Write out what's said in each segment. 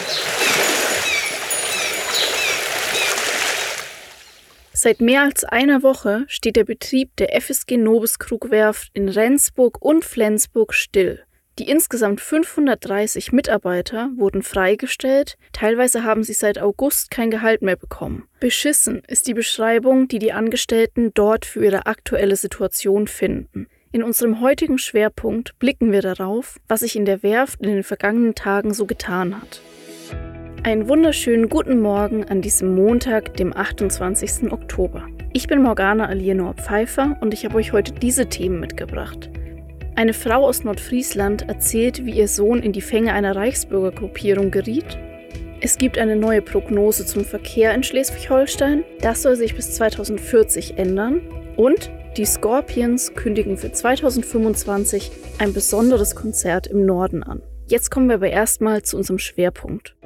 Seit mehr als einer Woche steht der Betrieb der FSG Nobiskrug-Werft in Rendsburg und Flensburg still. Die insgesamt 530 Mitarbeiter wurden freigestellt, teilweise haben sie seit August kein Gehalt mehr bekommen. Beschissen ist die Beschreibung, die die Angestellten dort für ihre aktuelle Situation finden. In unserem heutigen Schwerpunkt blicken wir darauf, was sich in der Werft in den vergangenen Tagen so getan hat. Einen wunderschönen guten Morgen an diesem Montag, dem 28. Oktober. Ich bin Morgana Alienor Pfeiffer und ich habe euch heute diese Themen mitgebracht. Eine Frau aus Nordfriesland erzählt, wie ihr Sohn in die Fänge einer Reichsbürgergruppierung geriet. Es gibt eine neue Prognose zum Verkehr in Schleswig-Holstein. Das soll sich bis 2040 ändern. Und die Scorpions kündigen für 2025 ein besonderes Konzert im Norden an. Jetzt kommen wir aber erstmal zu unserem Schwerpunkt.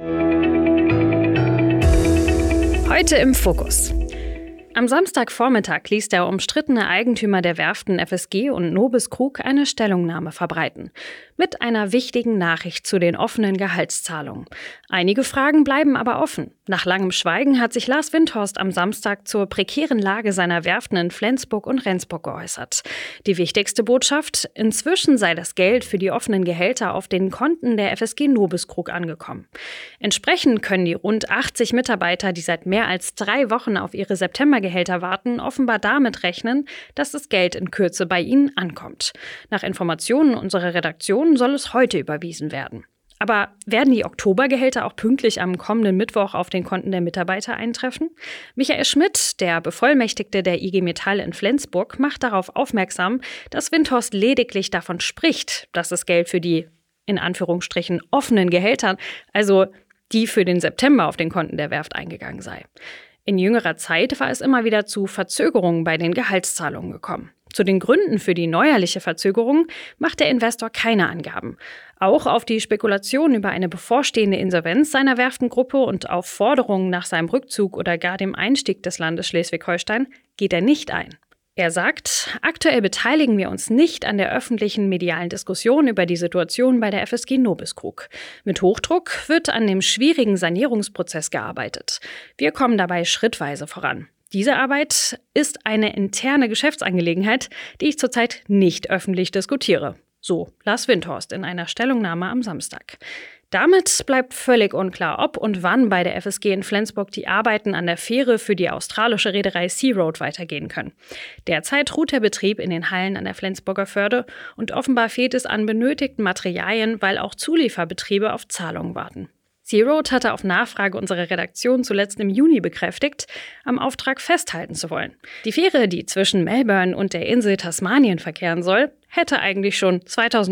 Heute im Fokus. Am Samstagvormittag ließ der umstrittene Eigentümer der Werften FSG und Nobiskrug eine Stellungnahme verbreiten. Mit einer wichtigen Nachricht zu den offenen Gehaltszahlungen. Einige Fragen bleiben aber offen. Nach langem Schweigen hat sich Lars Windhorst am Samstag zur prekären Lage seiner Werften in Flensburg und Rendsburg geäußert. Die wichtigste Botschaft: Inzwischen sei das Geld für die offenen Gehälter auf den Konten der FSG Nobiskrug angekommen. Entsprechend können die rund 80 Mitarbeiter, die seit mehr als 3 Wochen auf ihre Septembergehälter warten, offenbar damit rechnen, dass das Geld in Kürze bei ihnen ankommt. Nach Informationen unserer Redaktion soll es heute überwiesen werden. Aber werden die Oktobergehälter auch pünktlich am kommenden Mittwoch auf den Konten der Mitarbeiter eintreffen? Michael Schmidt, der Bevollmächtigte der IG Metall in Flensburg, macht darauf aufmerksam, dass Windhorst lediglich davon spricht, dass das Geld für die, in Anführungsstrichen, offenen Gehälter, also die für den September auf den Konten der Werft eingegangen sei. In jüngerer Zeit war es immer wieder zu Verzögerungen bei den Gehaltszahlungen gekommen. Zu den Gründen für die neuerliche Verzögerung macht der Investor keine Angaben. Auch auf die Spekulation über eine bevorstehende Insolvenz seiner Werftengruppe und auf Forderungen nach seinem Rückzug oder gar dem Einstieg des Landes Schleswig-Holstein geht er nicht ein. Er sagt, aktuell beteiligen wir uns nicht an der öffentlichen medialen Diskussion über die Situation bei der FSG Nobiskrug. Mit Hochdruck wird an dem schwierigen Sanierungsprozess gearbeitet. Wir kommen dabei schrittweise voran. Diese Arbeit ist eine interne Geschäftsangelegenheit, die ich zurzeit nicht öffentlich diskutiere. So Lars Windhorst in einer Stellungnahme am Samstag. Damit bleibt völlig unklar, ob und wann bei der FSG in Flensburg die Arbeiten an der Fähre für die australische Reederei Searoad weitergehen können. Derzeit ruht der Betrieb in den Hallen an der Flensburger Förde und offenbar fehlt es an benötigten Materialien, weil auch Zulieferbetriebe auf Zahlungen warten. Searoad hatte auf Nachfrage unserer Redaktion zuletzt im Juni bekräftigt, am Auftrag festhalten zu wollen. Die Fähre, die zwischen Melbourne und der Insel Tasmanien verkehren soll, hätte eigentlich schon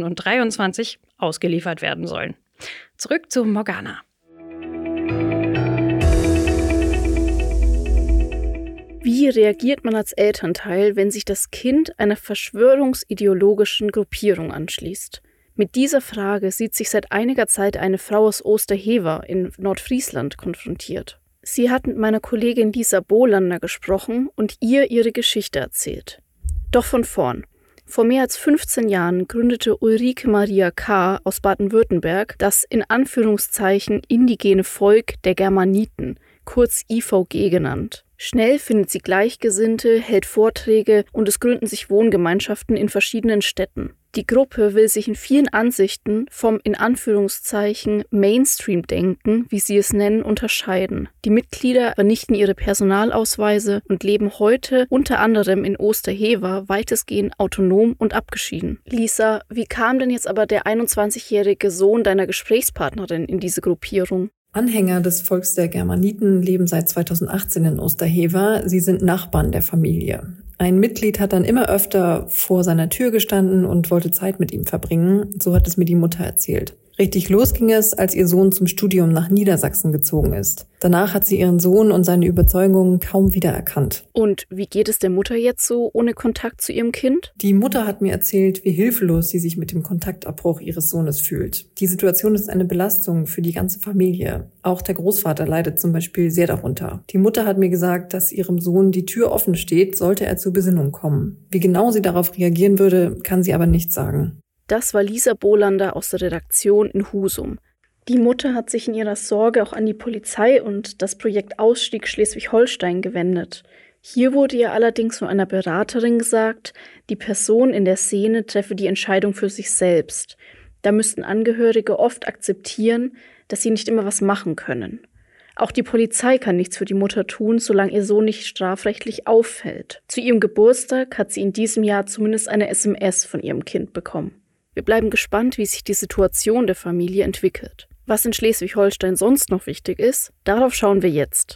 2023 ausgeliefert werden sollen. Zurück zu Morgana. Wie reagiert man als Elternteil, wenn sich das Kind einer verschwörungsideologischen Gruppierung anschließt? Mit dieser Frage sieht sich seit einiger Zeit eine Frau aus Osterhever in Nordfriesland konfrontiert. Sie hat mit meiner Kollegin Lisa Bolander gesprochen und ihr ihre Geschichte erzählt. Doch von vorn. Vor mehr als 15 Jahren gründete Ulrike Maria K. aus Baden-Württemberg das in Anführungszeichen indigene Volk der Germaniten, kurz IVG genannt. Schnell findet sie Gleichgesinnte, hält Vorträge und es gründen sich Wohngemeinschaften in verschiedenen Städten. Die Gruppe will sich in vielen Ansichten vom in Anführungszeichen Mainstream-Denken, wie sie es nennen, unterscheiden. Die Mitglieder vernichten ihre Personalausweise und leben heute unter anderem in Osterhever weitestgehend autonom und abgeschieden. Lisa, wie kam denn jetzt aber der 21-jährige Sohn deiner Gesprächspartnerin in diese Gruppierung? Anhänger des Volks der Germaniten leben seit 2018 in Osterhever. Sie sind Nachbarn der Familie. Ein Mitglied hat dann immer öfter vor seiner Tür gestanden und wollte Zeit mit ihm verbringen. So hat es mir die Mutter erzählt. Richtig los ging es, als ihr Sohn zum Studium nach Niedersachsen gezogen ist. Danach hat sie ihren Sohn und seine Überzeugungen kaum wieder erkannt. Und wie geht es der Mutter jetzt so ohne Kontakt zu ihrem Kind? Die Mutter hat mir erzählt, wie hilflos sie sich mit dem Kontaktabbruch ihres Sohnes fühlt. Die Situation ist eine Belastung für die ganze Familie. Auch der Großvater leidet zum Beispiel sehr darunter. Die Mutter hat mir gesagt, dass ihrem Sohn die Tür offen steht, sollte er zur Besinnung kommen. Wie genau sie darauf reagieren würde, kann sie aber nicht sagen. Das war Lisa Bolander aus der Redaktion in Husum. Die Mutter hat sich in ihrer Sorge auch an die Polizei und das Projekt Ausstieg Schleswig-Holstein gewendet. Hier wurde ihr allerdings von einer Beraterin gesagt, die Person in der Szene treffe die Entscheidung für sich selbst. Da müssten Angehörige oft akzeptieren, dass sie nicht immer was machen können. Auch die Polizei kann nichts für die Mutter tun, solange ihr Sohn nicht strafrechtlich auffällt. Zu ihrem Geburtstag hat sie in diesem Jahr zumindest eine SMS von ihrem Kind bekommen. Wir bleiben gespannt, wie sich die Situation der Familie entwickelt. Was in Schleswig-Holstein sonst noch wichtig ist, darauf schauen wir jetzt.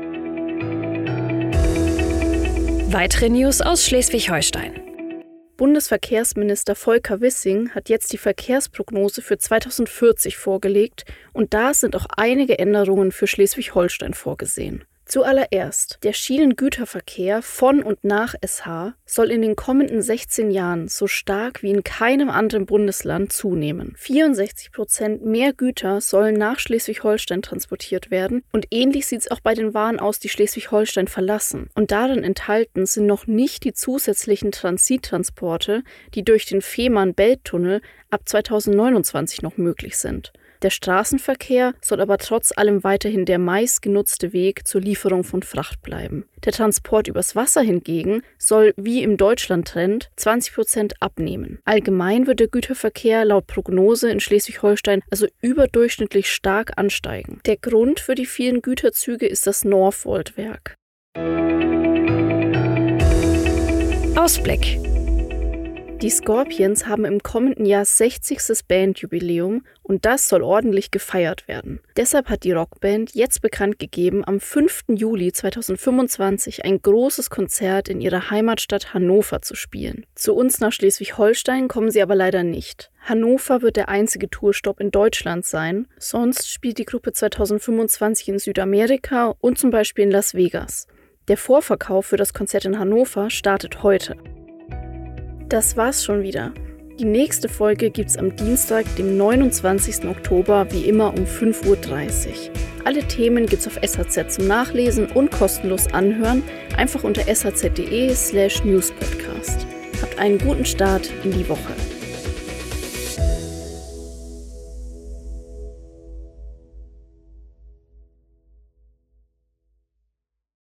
Weitere News aus Schleswig-Holstein. Bundesverkehrsminister Volker Wissing hat jetzt die Verkehrsprognose für 2040 vorgelegt und da sind auch einige Änderungen für Schleswig-Holstein vorgesehen. Zuallererst, der Schienengüterverkehr von und nach SH soll in den kommenden 16 Jahren so stark wie in keinem anderen Bundesland zunehmen. 64% mehr Güter sollen nach Schleswig-Holstein transportiert werden und ähnlich sieht es auch bei den Waren aus, die Schleswig-Holstein verlassen. Und darin enthalten sind noch nicht die zusätzlichen Transittransporte, die durch den Fehmarn-Belt-Tunnel ab 2029 noch möglich sind. Der Straßenverkehr soll aber trotz allem weiterhin der meistgenutzte Weg zur Lieferung von Fracht bleiben. Der Transport übers Wasser hingegen soll, wie im Deutschland-Trend, 20% abnehmen. Allgemein wird der Güterverkehr laut Prognose in Schleswig-Holstein also überdurchschnittlich stark ansteigen. Der Grund für die vielen Güterzüge ist das Northvolt-Werk. Ausblick. Die Scorpions haben im kommenden Jahr 60. Bandjubiläum und das soll ordentlich gefeiert werden. Deshalb hat die Rockband jetzt bekannt gegeben, am 5. Juli 2025 ein großes Konzert in ihrer Heimatstadt Hannover zu spielen. Zu uns nach Schleswig-Holstein kommen sie aber leider nicht. Hannover wird der einzige Tourstopp in Deutschland sein, sonst spielt die Gruppe 2025 in Südamerika und zum Beispiel in Las Vegas. Der Vorverkauf für das Konzert in Hannover startet heute. Das war's schon wieder. Die nächste Folge gibt's am Dienstag, dem 29. Oktober, wie immer um 5:30 Uhr. Alle Themen gibt's auf SHZ zum Nachlesen und kostenlos anhören. Einfach unter shz.de/newspodcast. Habt einen guten Start in die Woche.